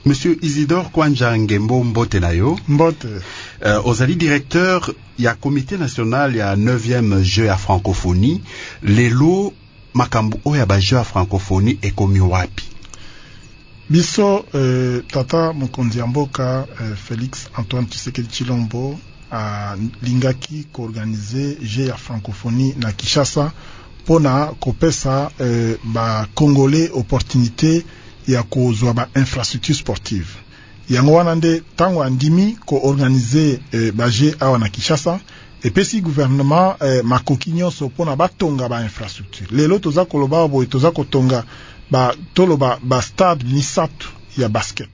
Monsieur Isidore Kwanja Ngembo Mbote nayo. Mbote. Ozali directeur ya comité national ya 9e jeu ya francophonie. Lelo makambu oya ba jeu ya francophonie ekomi wapi? Biso tata mokonzi ya mboka Félix Antoine Tshisekedi Tshilombo a lingaki ko organiser jeu ya francophonie na Kinshasa pona kopesa ba congolais opportunité ya kozwa ba infrastructure sportive. Yango wana nde tango andimi ko organiser ba jeu awa na Kinshasa epesi gouvernement makoki nyonso pona batonga ba infrastructure. Lelo toza koloba boye toza kotonga ba stade misatu ya basket.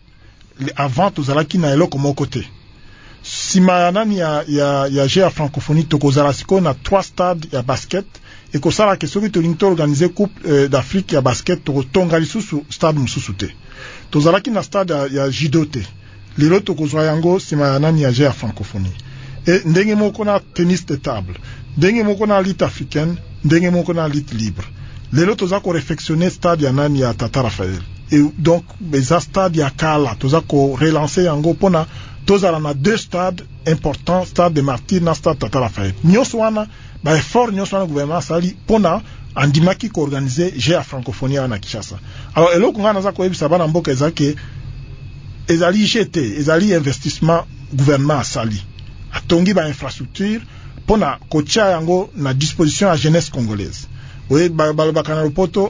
Avant tozalaki na eloko moko te. Sima ya nani ya jeu ya francophonie tokozala siko na 3 stades ya basket et ko sala ke soki tolingi to organiser coupe d'Afrique ya basket tokotonga lisusu stade mususu te. Tozalaki na stade ya judo te. Lelo tokozwa yango sima ya nani ya jeu ya francophonie. Et ndenge moko na tennis de table, ndenge moko na lutte africaine, ndenge moko na lutte libre. Lelo toza ko réfectionner stade ya nani ya Tata Raphaël. Et donc beza stade ya kala toza ko relancer yango pona tozala na 2 stades importants, stade de Martyrs na stade Tata Raphaël. Nyonso wana ba effort nyonso wana gouvernement sali pona andimaki ko organiser jeu ya francophonie na Kinshasa. Alors eloko ngana za ko yebisa bana mboka ezake ezali GT, ezali investissement gouvernement sali. Atongi ba infrastructure pona kocha yango na disposition à jeunesse congolaise. Oui, balobakana lopoto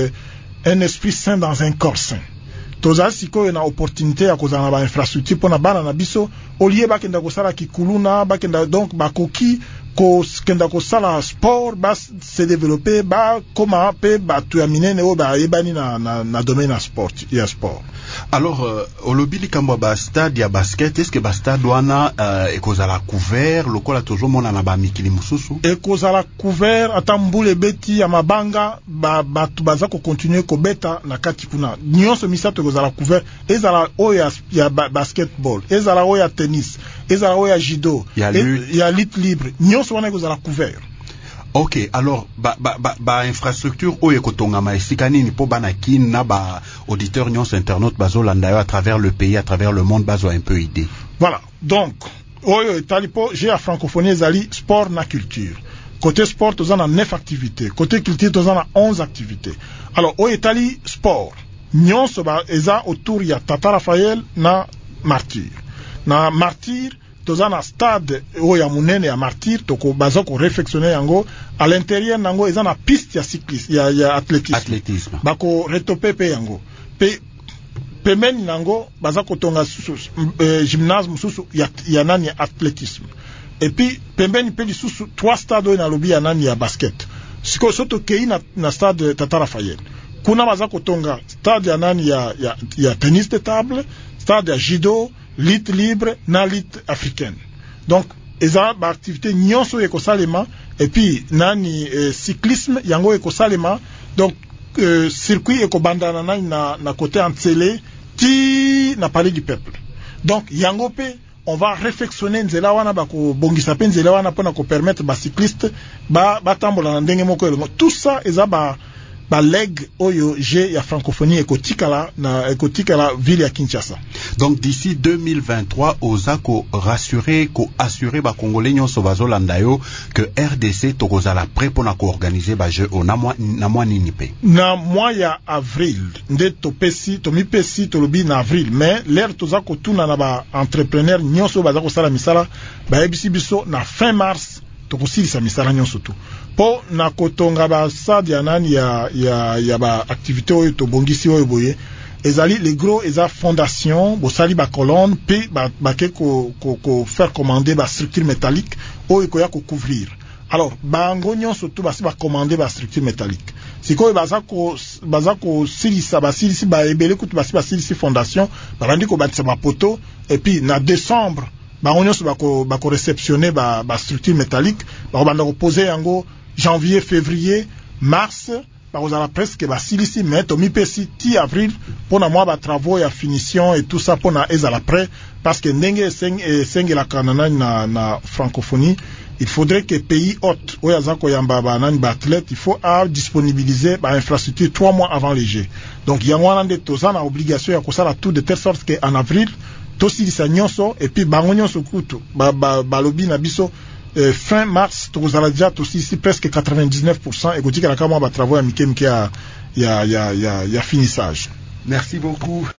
un esprit sain dans un corps sain. Toza siko na opportunité ya kozana ba infrastructure pona bana na biso olie bakenda kosala kikuluna bakenda donc bakoki ko kenda kosala sport bas se développer ba koma pe ba tu aminene o ba yebani na domaine sport ya sport. Alors olobili kamba ba stade ya basket, est-ce que ba stade wana ekozala couvert lokola toujours mona na ba mikili mususu ekozala couvert atambule beti ya mabanga ba tu baza ko continuer ko beta na kati kuna nyonso misato ekozala couvert ezala oya ya basketball ezala oya tennis ezala oya judo ya lutte libre nyonso wana ekozala couvert. Ok, alors ba infrastructure oyo kotonga ma esika nini po bana kin na ba auditeur nyonso internaute bazolanda yo à travers le pays, à travers le monde bazo un peu idée. Voilà. Donc oyo etalipo j'ai à francophonie ezali sport na culture. Côté sport tozana 9 activités, côté culture tozana 11 activités. Alors oyo etali sport nyonso ba eza autour ya Tata Raphaël na Martyr. Na Martyr tozana stade oya munene ya Martyr toko bazoko réfectionner yango à l'intérieur nango ezana piste ya cyclisme ya athlétisme. Bako retope pe yango. Pemeni nango bazako tonga gymnase mususu ya nani ya athlétisme. Et puis pembeni pe lisusu 3 stades na lobby ya nani ya basket. Siko soto kei na stade Tata Raphaël. Kuna bazako tonga stade ya nani ya tennis de table, stade ya judo, lutte libre na lutte africaine. Donc eza ba activité nyonso ekosalema et puis nani cyclisme yango ekosalema donc circuit ekobandana nani na côté Antsele ti na Palais du Peuple. Donc yango pe on va réfectionner nzela wana bako bongisa pe nzela wana pona ko permettre ba cycliste ba tambola na ndenge moko elongo. Tout ça eza ba leg oyo jeu ya francophonie ekotikala ville ya Kinshasa. Donc d'ici 2023 ozako rassurer ko assurer ba congolais nyonso bazolanda yo que RDC tokozala prêt pour na ko organiser ba jeu na mois nini pe. Na mois ya avril nde tomipesi tolobi na avril, mais l'air tozako tuna na ba entrepreneur nyonso bazako sala misala ba ebisi biso na fin mars tokosilisa misala nyonso tu. Po na kotonga ba stade ya nani ya ba activité oyo to bongisi oyo boye ezali les gros eza fondation bo sali ba colonne pe ba ke ko faire commander ba structure métallique oyo ko ya ko couvrir. Alors ba ngonyo surtout ba commander ba structure métallique. Sikoyo bazako silisa ba ebele kutu ba silisi fondation ba bandi ko batisa ba poteau et puis na décembre ba nyonso bako réceptionner ba structure métallique ba banda ko poser yango janvier février mars bakozala presque basilisi mais tomipesi ti avril pona mwa ba travaux ya finition et tout ça pona ezala prêt parce que ndenge esengela kanana na francophonie il faudrait que pays hôte oyazako yamba banani ba athlète il faut à disponibiliser ba infrastructure 3 mois avant les Jeux. Donc yangwana nde tozana obligation ya kosala tout de telle sorte que en avril tosilisa nyonso et puis bango nyonso kutu balobi na biso fin mars tozala déjà tosilisi presque 99% et kotika la kama ba travaux ya mike ya finissage. Merci beaucoup.